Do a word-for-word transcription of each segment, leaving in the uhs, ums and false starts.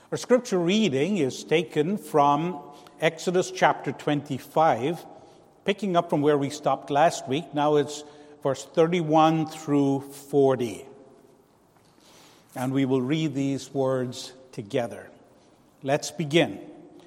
Our scripture reading is taken from Exodus chapter twenty-five, picking up from where we stopped last week. Now it's verse thirty-one through forty. And we will read these words together. Let's begin.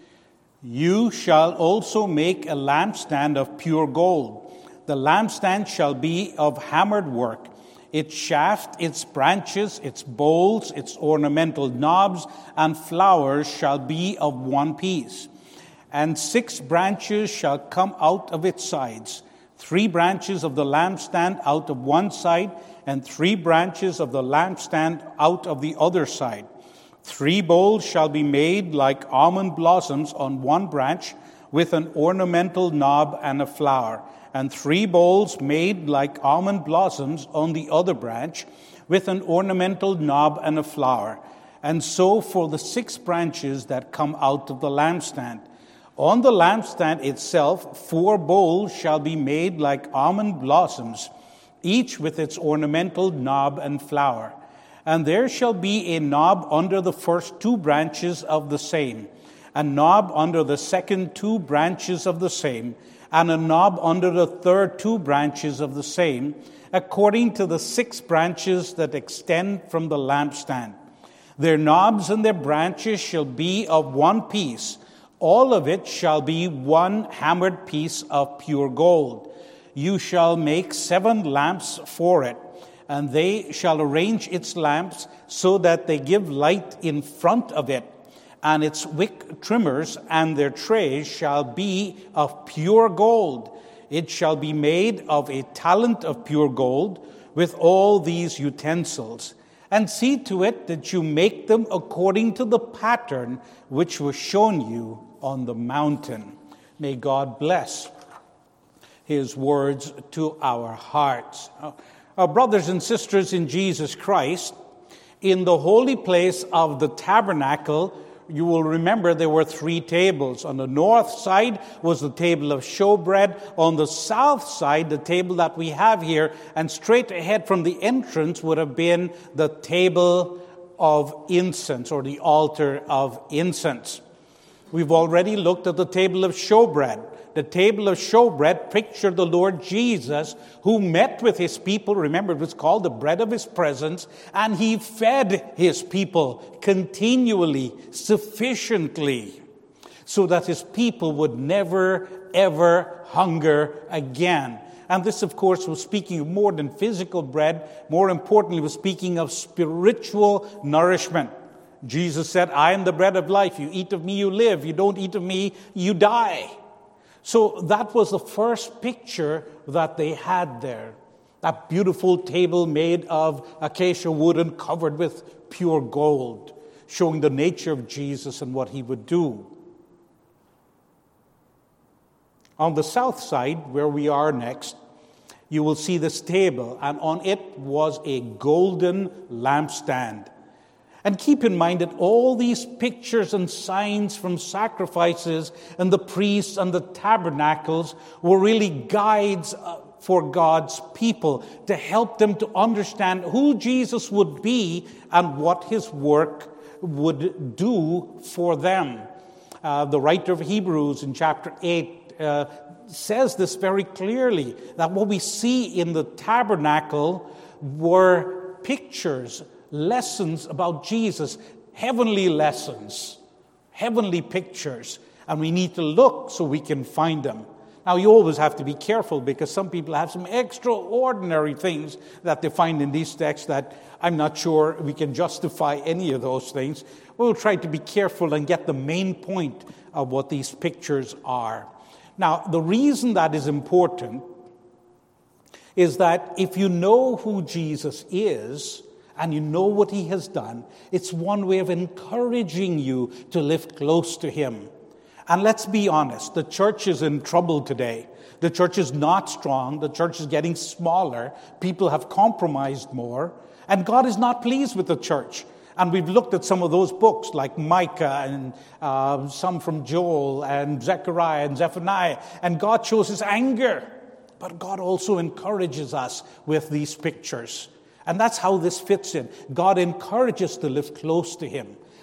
You shall also make a lampstand of pure gold. The lampstand shall be of hammered work. Its shaft, its branches, its bowls, its ornamental knobs, and flowers shall be of one piece. And six branches shall come out of its sides, three branches of the lampstand out of one side, and three branches of the lampstand out of the other side. Three bowls shall be made like almond blossoms on one branch, with an ornamental knob and a flower. And three bowls made like almond blossoms on the other branch, with an ornamental knob and a flower. And so for the six branches that come out of the lampstand. On the lampstand itself, four bowls shall be made like almond blossoms, each with its ornamental knob and flower. And there shall be a knob under the first two branches of the same, a knob under the second two branches of the same, and a knob under the third two branches of the same, according to the six branches that extend from the lampstand. Their knobs and their branches shall be of one piece. All of it shall be one hammered piece of pure gold. You shall make seven lamps for it, and they shall arrange its lamps so that they give light in front of it. And its wick trimmers and their trays shall be of pure gold. It shall be made of a talent of pure gold with all these utensils. And see to it that you make them according to the pattern which was shown you on the mountain. May God bless His words to our hearts. Our brothers and sisters in Jesus Christ, in the holy place of the tabernacle, you will remember there were three tables. On the north side was the table of showbread. On the south side, the table that we have here. And straight ahead from the entrance would have been the table of incense, or the altar of incense. We've already looked at the table of showbread. The table of showbread pictured the Lord Jesus, who met with his people. Remember, it was called the bread of his presence. And he fed his people continually, sufficiently, so that his people would never, ever hunger again. And this, of course, was speaking of more than physical bread. More importantly, was speaking of spiritual nourishment. Jesus said, I am the bread of life. You eat of me, you live. You don't eat of me, you die. So that was the first picture that they had there. That beautiful table made of acacia wood and covered with pure gold, showing the nature of Jesus and what he would do. On the south side, where we are next, you will see this table, and on it was a golden lampstand. And keep in mind that all these pictures and signs from sacrifices and the priests and the tabernacles were really guides for God's people to help them to understand who Jesus would be and what his work would do for them. Uh, the writer of Hebrews in chapter eight uh, says this very clearly, that what we see in the tabernacle were pictures, lessons about Jesus, heavenly lessons, heavenly pictures, and we need to look so we can find them. Now, you always have to be careful, because some people have some extraordinary things that they find in these texts that I'm not sure we can justify any of those things. We'll try to be careful and get the main point of what these pictures are. Now, the reason that is important is that if you know who Jesus is, and you know what he has done, it's one way of encouraging you to live close to him. And let's be honest, the church is in trouble today. The church is not strong. The church is getting smaller. People have compromised more. And God is not pleased with the church. And we've looked at some of those books like Micah and uh, some from Joel and Zechariah and Zephaniah. And God shows his anger. But God also encourages us with these pictures. And that's how this fits in. God encourages us to live close to him.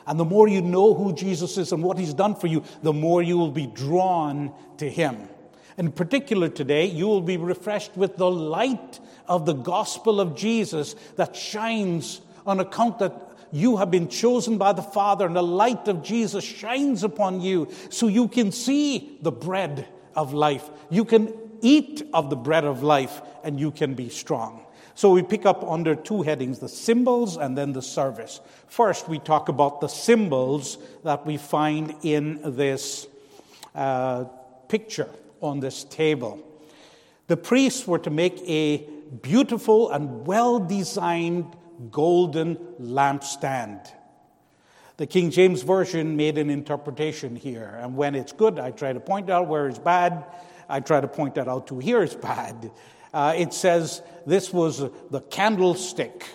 And the more you know who Jesus is and what he's done for you, the more you will be drawn to him. In particular today, you will be refreshed with the light of the gospel of Jesus that shines on account that you have been chosen by the Father, and the light of Jesus shines upon you so you can see the bread of life. You can eat of the bread of life and you can be strong. So we pick up under two headings, the symbols and then the service. First, we talk about the symbols that we find in this uh, picture on this table. The priests were to make a beautiful and well-designed golden lampstand. The King James Version made an interpretation here, and when it's good, I try to point out where it's bad. I try to point that out too. Here it's bad. Uh, it says this was the candlestick.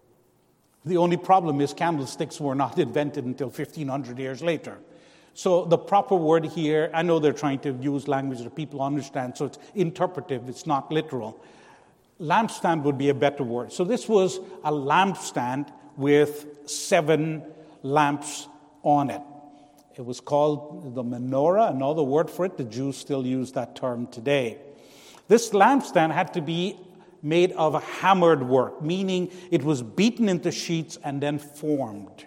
The only problem is candlesticks were not invented until fifteen hundred years later. So the proper word here, I know they're trying to use language that people understand, so it's interpretive, it's not literal. Lampstand would be a better word. So this was a lampstand with seven lamps on it. It was called the menorah, another word for it. The Jews still use that term today. This lampstand had to be made of hammered work, meaning it was beaten into sheets and then formed.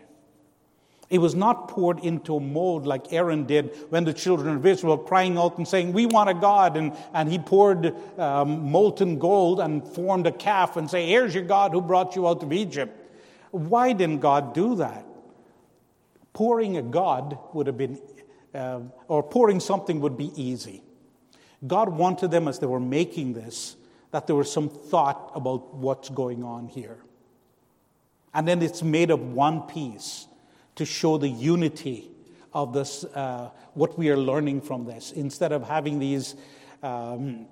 It was not poured into a mold like Aaron did when the children of Israel were crying out and saying, we want a God. And, and he poured um, molten gold and formed a calf and say, here's your God who brought you out of Egypt. Why didn't God do that? Pouring a God would have been, uh, or pouring something would be easy. God wanted them, as they were making this, that there was some thought about what's going on here. And then it's made of one piece to show the unity of this, uh, what we are learning from this. Instead of having these, um,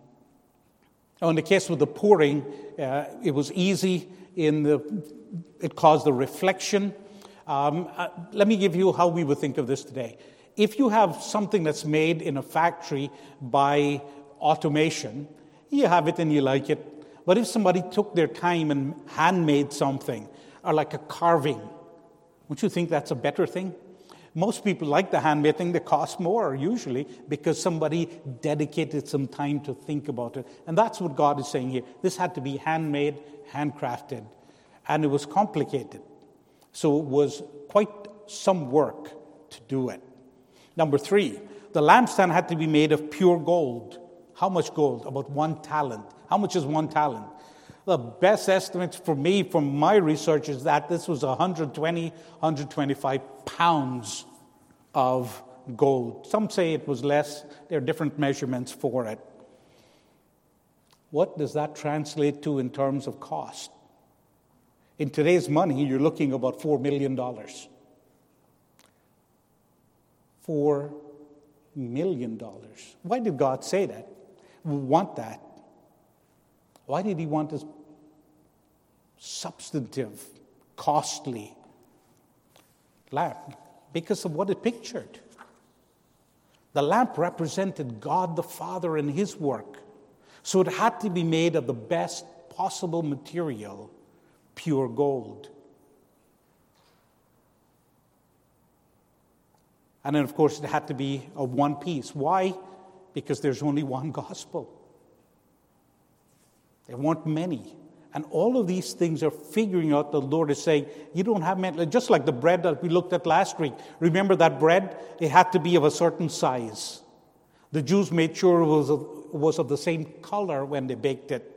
oh, in the case with the pouring, uh, it was easy. In the, it caused the reflection. Um, uh, let me give you how we would think of this today. If you have something that's made in a factory by automation, you have it and you like it. But if somebody took their time and handmade something, or like a carving, don't you think that's a better thing? Most people like the handmade thing that costs more, usually, because somebody dedicated some time to think about it. And that's what God is saying here. This had to be handmade, handcrafted, and it was complicated. So it was quite some work to do it. Number three, the lampstand had to be made of pure gold. How much gold? About one talent. How much is one talent? The best estimate for me from my research is that this was one hundred twenty, one hundred twenty-five pounds of gold. Some say it was less. There are different measurements for it. What does that translate to in terms of cost? In today's money, you're looking about four million dollars. four million dollars. Why did God say that? We want that. Why did he want this substantive, costly lamp? Because of what it pictured. The lamp represented God the Father and his work. So it had to be made of the best possible material, pure gold. And then, of course, it had to be of one piece. Why? Because there's only one gospel. There weren't many. And all of these things are figuring out, the Lord is saying, you don't have many. Just like the bread that we looked at last week. Remember that bread? It had to be of a certain size. The Jews made sure it was of, was of the same color when they baked it.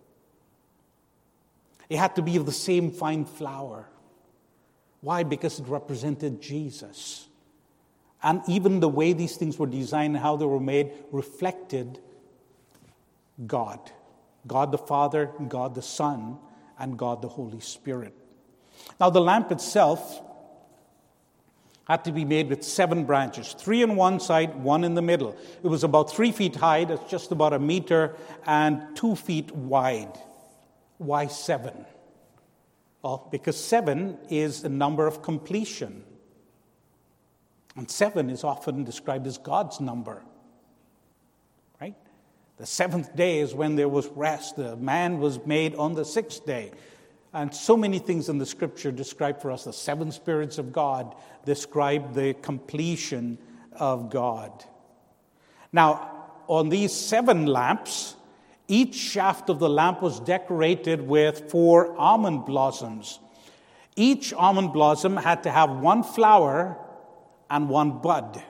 It had to be of the same fine flour. Why? Because it represented Jesus. And even the way these things were designed and how they were made reflected God. God the Father, God the Son, and God the Holy Spirit. Now the lamp itself had to be made with seven branches, three on one side, one in the middle. It was about three feet high, that's just about a meter, and two feet wide. Why seven? Well, because seven is the number of completion. And seven is often described as God's number. Right? The seventh day is when there was rest. The man was made on the sixth day. And so many things in the Scripture describe for us the seven spirits of God, describe the completion of God. Now, on these seven lamps, each shaft of the lamp was decorated with four almond blossoms. Each almond blossom had to have one flower and one bud.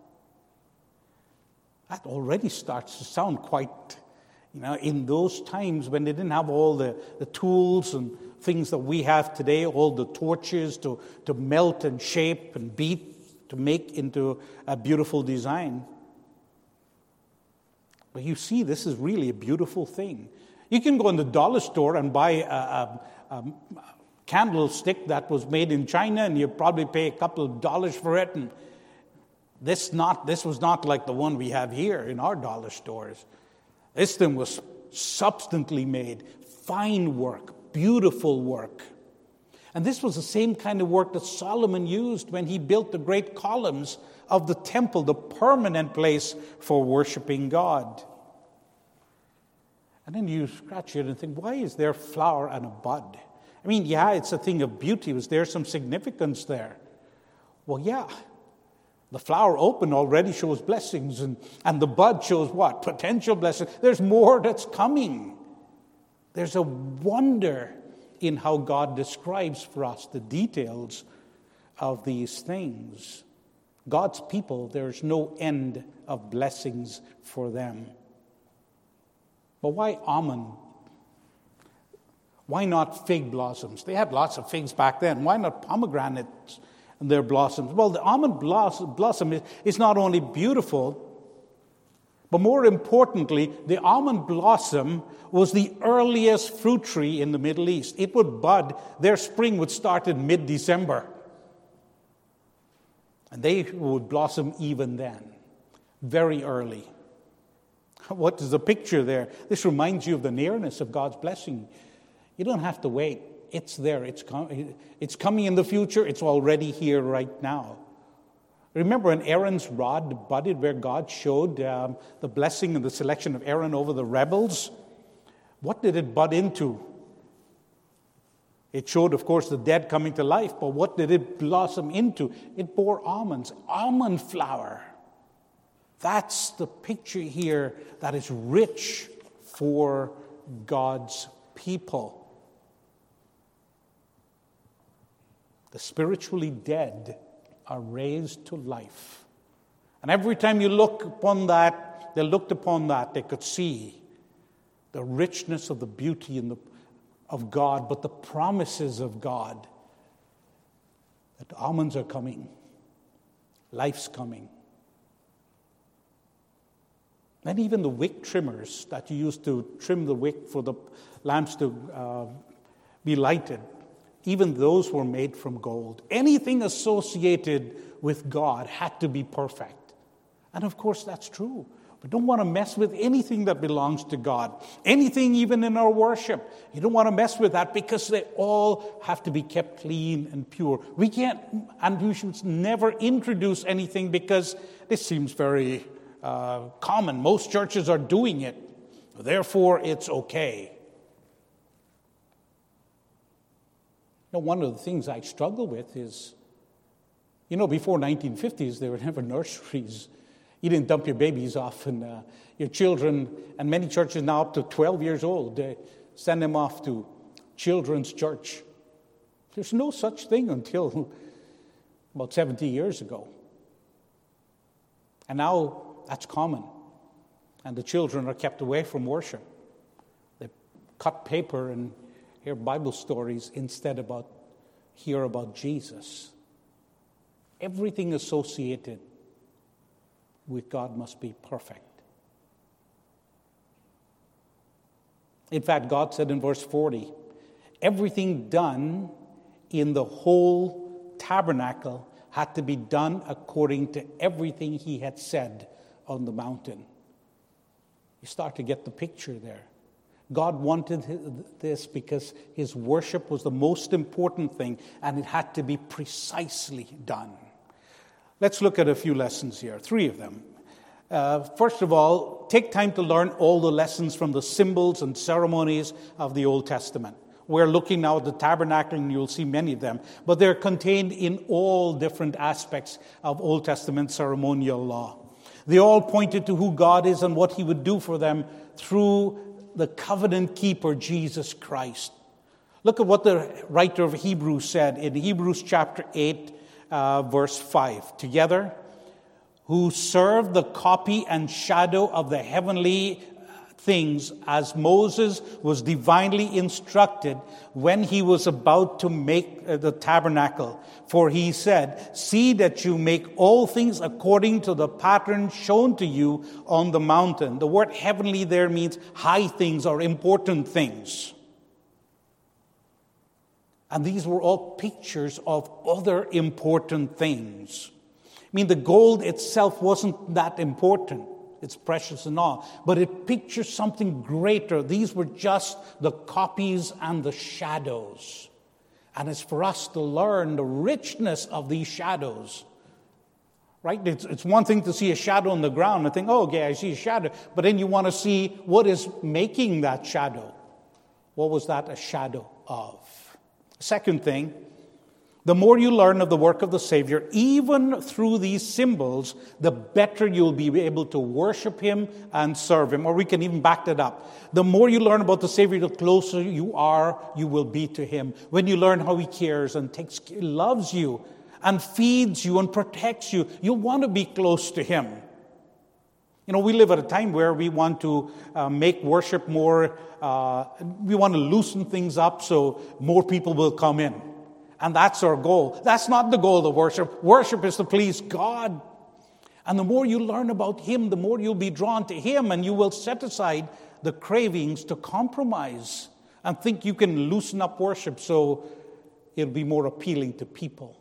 That already starts to sound quite, you know, in those times when they didn't have all the, the tools and things that we have today, all the torches to, to melt and shape and beat to make into a beautiful design. But you see, this is really a beautiful thing. You can go in the dollar store and buy a, a, a candlestick that was made in China, and you probably pay a couple of dollars for it. And this not this was not like the one we have here in our dollar stores. This thing was substantially made, fine work, beautiful work. And this was the same kind of work that Solomon used when he built the great columns of the temple, the permanent place for worshiping God. And then you scratch it and think, why is there flower and a bud? I mean, yeah, it's a thing of beauty. Was there some significance there? Well, yeah. The flower open already shows blessings, and, and the bud shows what? Potential blessings. There's more that's coming. There's a wonder in how God describes for us the details of these things. God's people, there's no end of blessings for them. But why almond? Why not fig blossoms? They had lots of figs back then. Why not pomegranates and their blossoms? Well, the almond blossom is not only beautiful, but more importantly, the almond blossom was the earliest fruit tree in the Middle East. It would bud. Their spring would start in mid-December. And they would blossom even then, very early. What is the picture there? This reminds you of the nearness of God's blessing. You don't have to wait. It's there. It's, com- it's coming in the future. It's already here right now. Remember when Aaron's rod budded, where God showed um, the blessing and the selection of Aaron over the rebels? What did it bud into? It showed, of course, the dead coming to life, but what did it blossom into? It bore almonds, almond flower. That's the picture here that is rich for God's people. The spiritually dead are raised to life. And every time you look upon that, they looked upon that, they could see the richness of the beauty in the, of God, but the promises of God. That almonds are coming. Life's coming. And even the wick trimmers that you used to trim the wick for the lamps to uh, be lighted, even those were made from gold. Anything associated with God had to be perfect. And of course, that's true. We don't want to mess with anything that belongs to God. Anything even in our worship. You don't want to mess with that because they all have to be kept clean and pure. We can't, and we should never introduce anything because this seems very uh, common. Most churches are doing it. Therefore, it's okay. You know, one of the things I struggle with is, you know, before nineteen fifties, there were never nurseries. You didn't dump your babies off, and uh, your children, and many churches now up to twelve years old, they send them off to children's church. There's no such thing until about seventy years ago. And now that's common. And the children are kept away from worship. They cut paper and hear Bible stories instead about hear about Jesus. Everything associated with God must be perfect. In fact, God said in verse forty, everything done in the whole tabernacle had to be done according to everything he had said on the mountain. You start to get the picture there. God wanted this because his worship was the most important thing, and it had to be precisely done. Let's look at a few lessons here, three of them. Uh, first of all, take time to learn all the lessons from the symbols and ceremonies of the Old Testament. We're looking now at the tabernacle, and you'll see many of them. But they're contained in all different aspects of Old Testament ceremonial law. They all pointed to who God is and what He would do for them through the covenant keeper, Jesus Christ. Look at what the writer of Hebrews said in Hebrews chapter eight, uh, verse five. Together, who served the copy and shadow of the heavenly things, as Moses was divinely instructed when he was about to make the tabernacle. For he said, "See that you make all things according to the pattern shown to you on the mountain." The word heavenly there means high things or important things. And these were all pictures of other important things. I mean, the gold itself wasn't that important. It's precious and all. But it pictures something greater. These were just the copies and the shadows. And it's for us to learn the richness of these shadows. Right? It's, it's one thing to see a shadow on the ground and think, oh, okay, I see a shadow. But then you want to see what is making that shadow. What was that a shadow of? Second thing, the more you learn of the work of the Savior, even through these symbols, the better you'll be able to worship Him and serve Him. Or we can even back that up. The more you learn about the Savior, the closer you are, you will be to Him. When you learn how He cares and takes, loves you and feeds you and protects you, you'll want to be close to Him. You know, we live at a time where we want to uh, make worship more, uh, we want to loosen things up so more people will come in. And that's our goal. That's not the goal of worship. Worship is to please God. And the more you learn about Him, the more you'll be drawn to Him, and you will set aside the cravings to compromise and think you can loosen up worship so it'll be more appealing to people.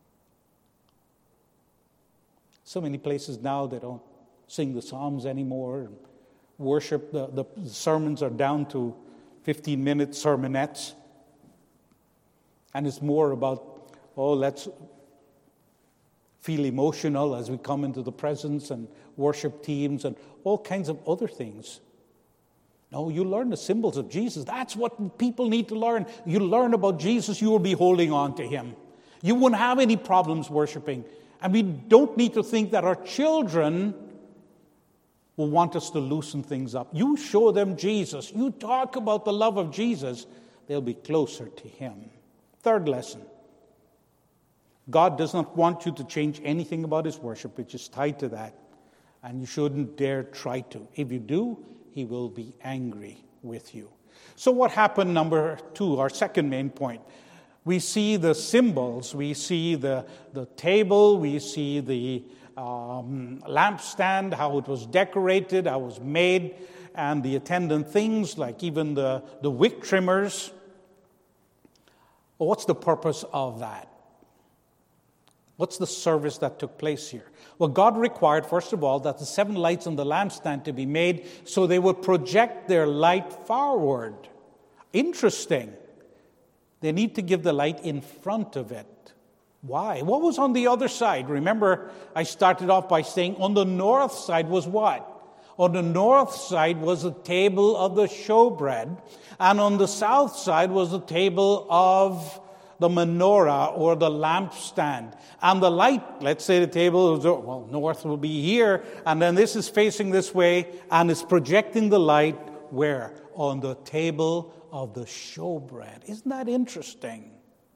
So many places now they don't sing the Psalms anymore. Worship, the, the sermons are down to fifteen-minute sermonettes. And it's more about, oh, let's feel emotional as we come into the presence, and worship teams and all kinds of other things. No, you learn the symbols of Jesus. That's what people need to learn. You learn about Jesus, you will be holding on to Him. You won't have any problems worshiping. And we don't need to think that our children will want us to loosen things up. You show them Jesus. You talk about the love of Jesus. They'll be closer to Him. Third lesson. God does not want you to change anything about His worship, which is tied to that. And you shouldn't dare try to. If you do, He will be angry with you. So what happened, number two, our second main point? We see the symbols. We see the, the table. We see the um, lampstand, how it was decorated, how it was made, and the attendant things, like even the, the wick trimmers. Well, what's the purpose of that? What's the service that took place here? Well, God required, first of all, that the seven lights on the lampstand to be made so they would project their light forward. Interesting. They need to give the light in front of it. Why? What was on the other side? Remember, I started off by saying on the north side was what? On the north side was the table of the showbread, and on the south side was the table of the menorah or the lampstand. And the light, let's say the table, was, well, north will be here, and then this is facing this way, and it's projecting the light where? On the table of the showbread. Isn't that interesting?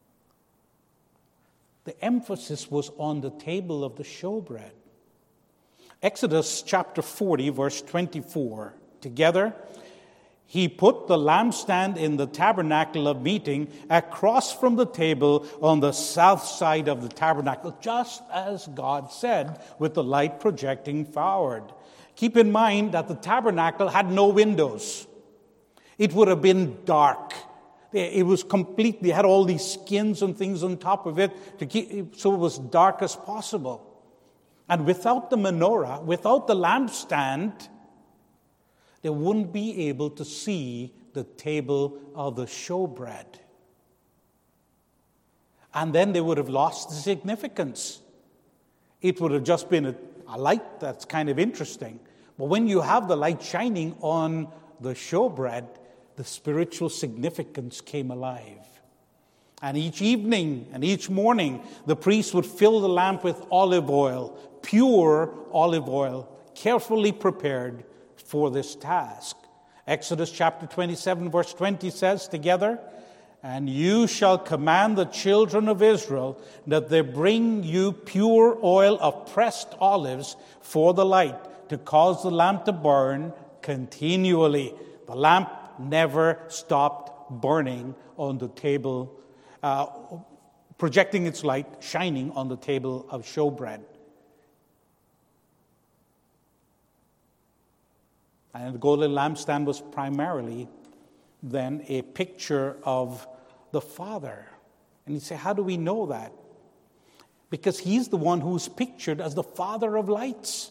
The emphasis was on the table of the showbread. Exodus chapter forty, verse twenty-four. Together, He put the lampstand in the tabernacle of meeting across from the table on the south side of the tabernacle, just as God said, with the light projecting forward. Keep in mind that the tabernacle had no windows. It would have been dark. It was completely, had all these skins and things on top of it, to keep, so it was dark as possible. And without the menorah, without the lampstand, they wouldn't be able to see the table of the showbread. And then they would have lost the significance. It would have just been a, a light that's kind of interesting. But when you have the light shining on the showbread, the spiritual significance came alive. And each evening and each morning, the priest would fill the lamp with olive oil, pure olive oil, carefully prepared for this task. Exodus chapter twenty-seven, verse twenty says together, "And you shall command the children of Israel that they bring you pure oil of pressed olives for the light, to cause the lamp to burn continually." The lamp never stopped burning on the table, uh, projecting its light, shining on the table of showbread. And the golden lampstand was primarily then a picture of the Father. And you say, how do we know that? Because he's the one who's pictured as the Father of lights.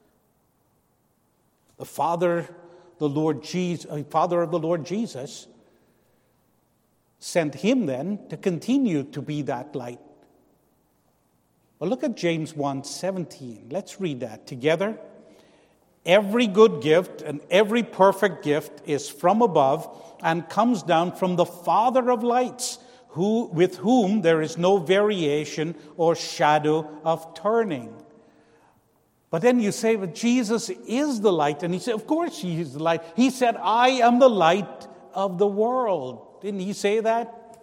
The Father, the Lord Jesus, uh, Father of the Lord Jesus, sent him then to continue to be that light. Well, look at James one seventeen. Let's read that together. "Every good gift and every perfect gift is from above and comes down from the Father of lights, who, with whom there is no variation or shadow of turning." But then you say, but Jesus is the light. And he said, of course he is the light. He said, "I am the light of the world." Didn't he say that?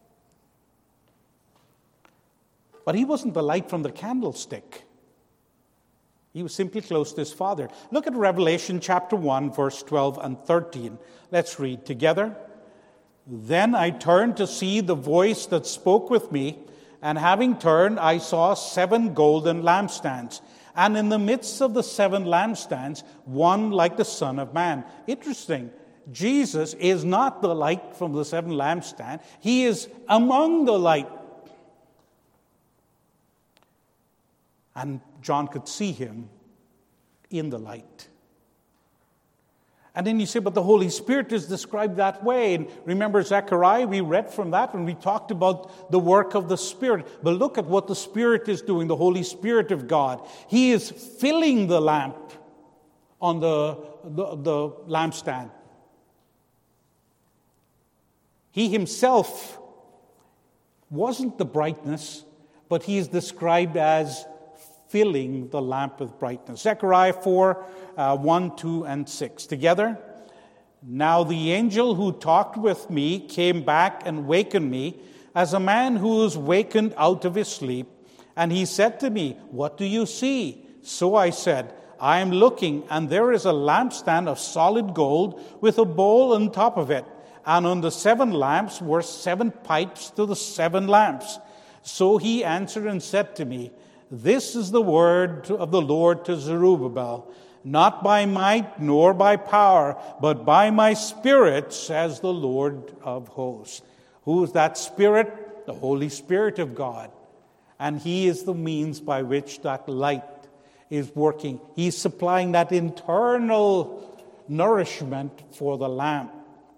But he wasn't the light from the candlestick. He was simply close to his Father. Look at Revelation chapter one, verse twelve and thirteen. Let's read together. "Then I turned to see the voice that spoke with me, and having turned, I saw seven golden lampstands, and in the midst of the seven lampstands, one like the Son of Man." Interesting. Jesus is not the light from the seven lampstands. He is among the light. And John could see him in the light. And then you say, but the Holy Spirit is described that way. And remember Zechariah, we read from that when we talked about the work of the Spirit. But look at what the Spirit is doing, the Holy Spirit of God. He is filling the lamp on the, the, the lampstand. He himself wasn't the brightness, but he is described as filling the lamp with brightness. Zechariah four, uh, one, two, and six. Together. "Now the angel who talked with me came back and wakened me, as a man who is wakened out of his sleep. And he said to me, 'What do you see?' So I said, 'I am looking, and there is a lampstand of solid gold with a bowl on top of it. And on the seven lamps were seven pipes to the seven lamps.' So he answered and said to me, 'This is the word of the Lord to Zerubbabel, not by might nor by power, but by my Spirit, says the Lord of hosts.'" Who is that Spirit? The Holy Spirit of God. And he is the means by which that light is working. He's supplying that internal nourishment for the lamp.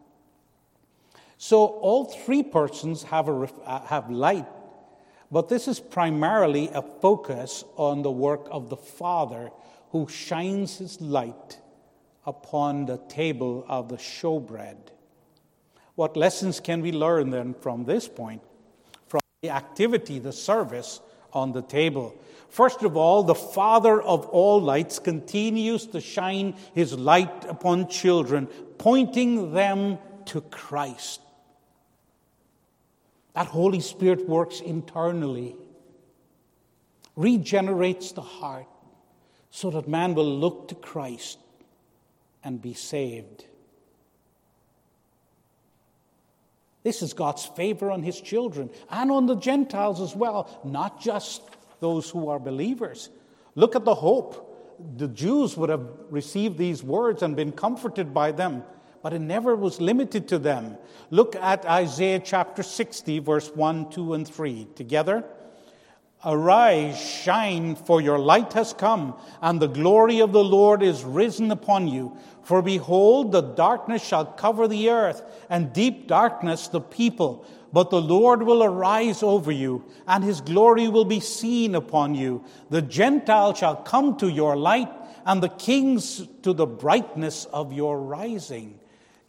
So all three persons have a, have light. But this is primarily a focus on the work of the Father, who shines his light upon the table of the showbread. What lessons can we learn then from this point? From the activity, the service on the table. First of all, the Father of all lights continues to shine his light upon children, pointing them to Christ. That Holy Spirit works internally, regenerates the heart, so that man will look to Christ and be saved. This is God's favor on his children and on the Gentiles as well, not just those who are believers. Look at the hope. The Jews would have received these words and been comforted by them. But it never was limited to them. Look at Isaiah chapter sixty, verse one, two, and three. Together. "Arise, shine, for your light has come, and the glory of the Lord is risen upon you. For behold, the darkness shall cover the earth, and deep darkness the people. But the Lord will arise over you, and his glory will be seen upon you. The Gentiles shall come to your light, and the kings to the brightness of your rising."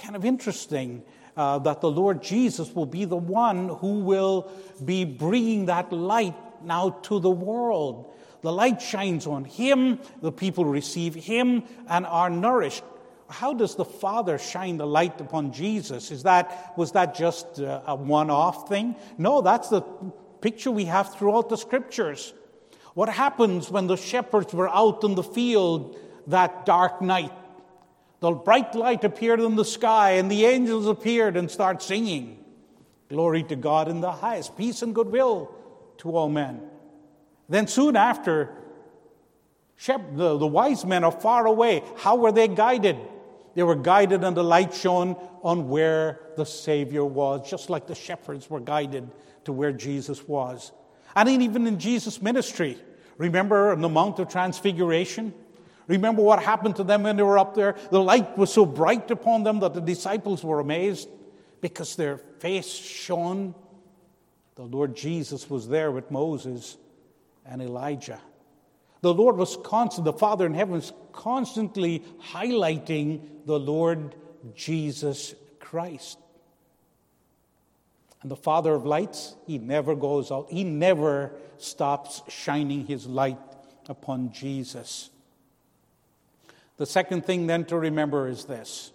kind of interesting uh, that the Lord Jesus will be the one who will be bringing that light now to the world. The light shines on him, the people receive him and are nourished. How does the Father shine the light upon Jesus? Is that, was that just a, a one-off thing? No, that's the picture we have throughout the Scriptures. What happens when the shepherds were out in the field that dark night? The bright light appeared in the sky, and the angels appeared and started singing, "Glory to God in the highest, peace and goodwill to all men." Then soon after, the, the wise men are far away. How were they guided? They were guided, and the light shone on where the Savior was, just like the shepherds were guided to where Jesus was. And even in Jesus' ministry, remember on the Mount of Transfiguration? Remember what happened to them when they were up there? The light was so bright upon them that the disciples were amazed because their face shone. The Lord Jesus was there with Moses and Elijah. The Lord was constant, the Father in heaven was constantly highlighting the Lord Jesus Christ. And the Father of lights, he never goes out. He never stops shining his light upon Jesus. The second thing then to remember is this.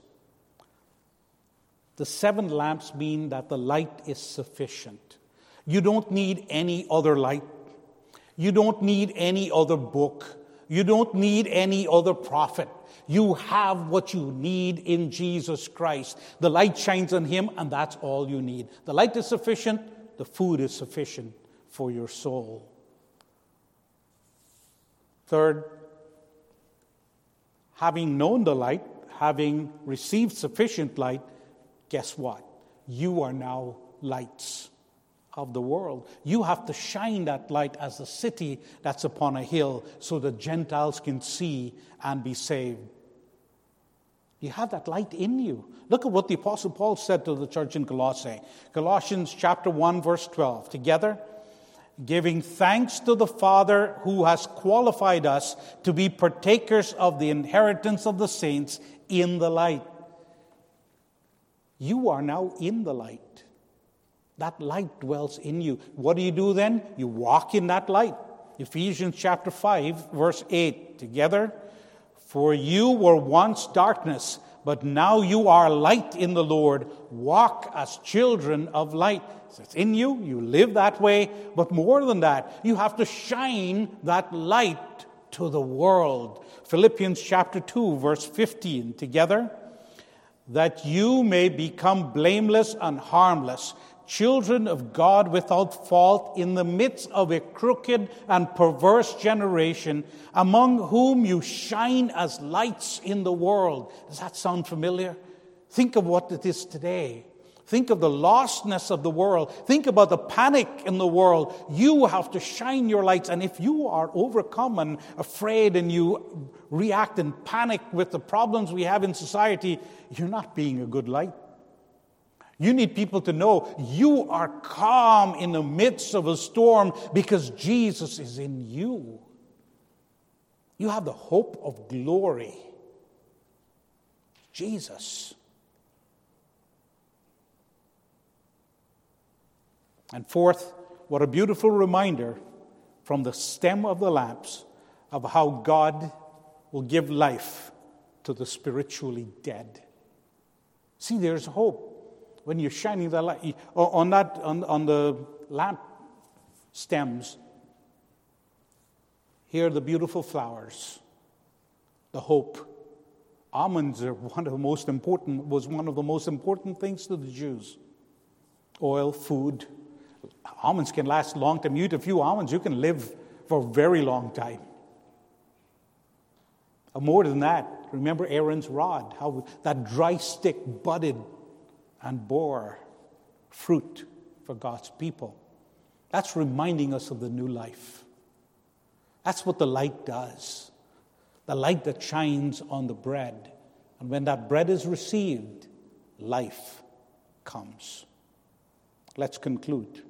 The seven lamps mean that the light is sufficient. You don't need any other light. You don't need any other book. You don't need any other prophet. You have what you need in Jesus Christ. The light shines on him, and that's all you need. The light is sufficient. The food is sufficient for your soul. Third, having known the light, having received sufficient light, guess what? You are now lights of the world. You have to shine that light as a city that's upon a hill so the Gentiles can see and be saved. You have that light in you. Look at what the Apostle Paul said to the church in Colossae. Colossians chapter one, verse twelve. Together, giving thanks to the Father who has qualified us to be partakers of the inheritance of the saints in the light. You are now in the light. That light dwells in you. What do you do then? You walk in that light. Ephesians chapter five, verse eight. Together, for you were once darkness, but now you are light in the Lord. Walk as children of light. It's in you. You live that way. But more than that, you have to shine that light to the world. Philippians chapter two, verse fifteen. Together, that you may become blameless and harmless, children of God without fault in the midst of a crooked and perverse generation, among whom you shine as lights in the world. Does that sound familiar? Think of what it is today. Think of the lostness of the world. Think about the panic in the world. You have to shine your lights. And if you are overcome and afraid and you react in panic with the problems we have in society, you're not being a good light. You need people to know you are calm in the midst of a storm because Jesus is in you. You have the hope of glory. Jesus. And fourth, what a beautiful reminder from the stem of the lamps of how God will give life to the spiritually dead. See, there's hope. When you're shining the light on that on, on the lamp stems, here are the beautiful flowers, the hope. Almonds are one of the most important was one of the most important things to the Jews. Oil, food. Almonds can last a long time. You eat a few almonds, you can live for a very long time. More than that, remember Aaron's rod, how that dry stick budded and bore fruit for God's people. That's reminding us of the new life. That's what the light does. The light that shines on the bread. And when that bread is received, life comes. Let's conclude.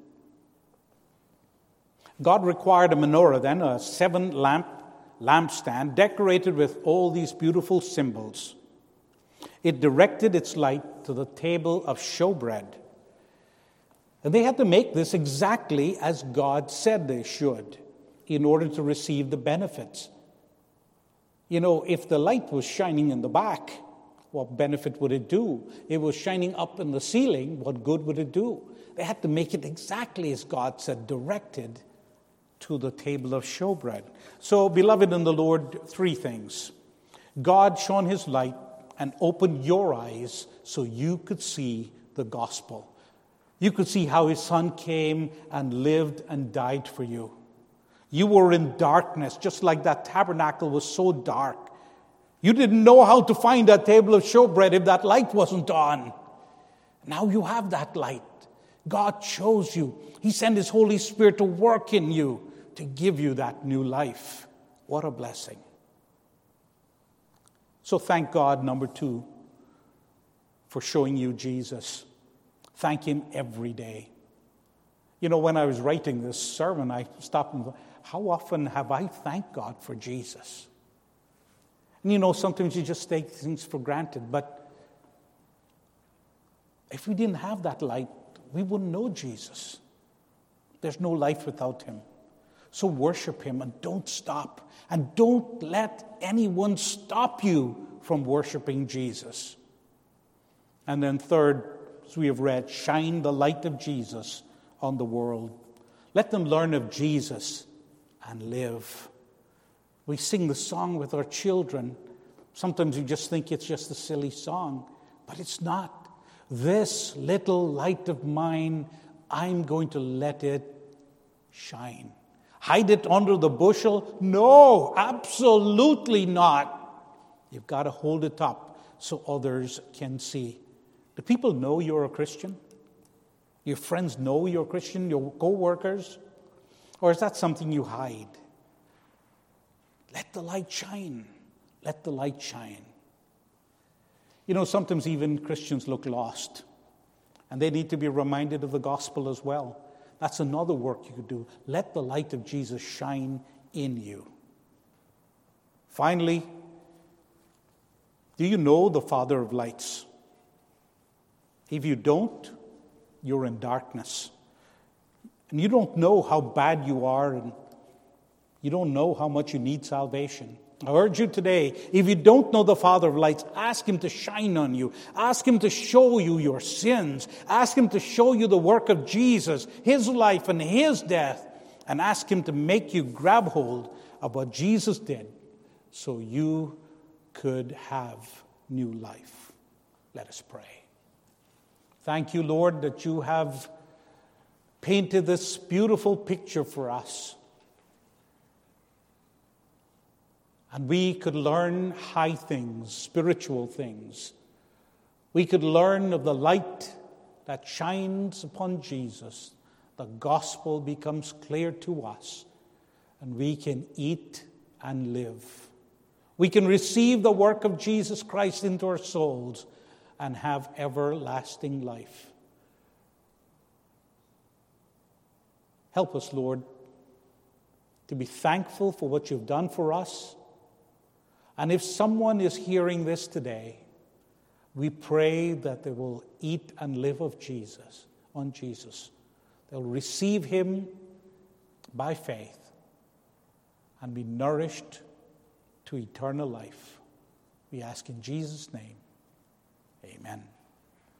God required a menorah then, a seven-lamp lampstand decorated with all these beautiful symbols. It directed its light to the table of showbread. And they had to make this exactly as God said they should in order to receive the benefits. You know, if the light was shining in the back, what benefit would it do? If it was shining up in the ceiling, what good would it do? They had to make it exactly as God said, directed to the table of showbread. So, beloved in the Lord, three things. God shone his light and opened your eyes so you could see the gospel. You could see how his son came and lived and died for you. You were in darkness, just like that tabernacle was so dark. You didn't know how to find that table of showbread if that light wasn't on. Now you have that light. God chose you. He sent his Holy Spirit to work in you to give you that new life. What a blessing. So thank God, number two, for showing you Jesus. Thank him every day. You know, when I was writing this sermon, I stopped and thought, how often have I thanked God for Jesus? And you know, sometimes you just take things for granted, but if we didn't have that light, we wouldn't know Jesus. There's no life without him. So worship him and don't stop. And don't let anyone stop you from worshiping Jesus. And then third, as we have read, shine the light of Jesus on the world. Let them learn of Jesus and live. We sing the song with our children. Sometimes you just think it's just a silly song, but it's not. This little light of mine, I'm going to let it shine. Hide it under the bushel? No, absolutely not. You've got to hold it up so others can see. Do people know you're a Christian? Your friends know you're a Christian, your co-workers? Or is that something you hide? Let the light shine. Let the light shine. You know, sometimes even Christians look lost, and they need to be reminded of the gospel as well. That's another work you could do. Let the light of Jesus shine in you. Finally, do you know the Father of lights? If you don't, you're in darkness. And you don't know how bad you are, and you don't know how much you need salvation. I urge you today, if you don't know the Father of lights, ask him to shine on you. Ask him to show you your sins. Ask him to show you the work of Jesus, his life and his death. And ask him to make you grab hold of what Jesus did so you could have new life. Let us pray. Thank you, Lord, that you have painted this beautiful picture for us. And we could learn high things, spiritual things. We could learn of the light that shines upon Jesus. The gospel becomes clear to us, and we can eat and live. We can receive the work of Jesus Christ into our souls and have everlasting life. Help us, Lord, to be thankful for what you've done for us. And if someone is hearing this today, we pray that they will eat and live of Jesus, on Jesus. They'll receive him by faith and be nourished to eternal life. We ask in Jesus' name, amen.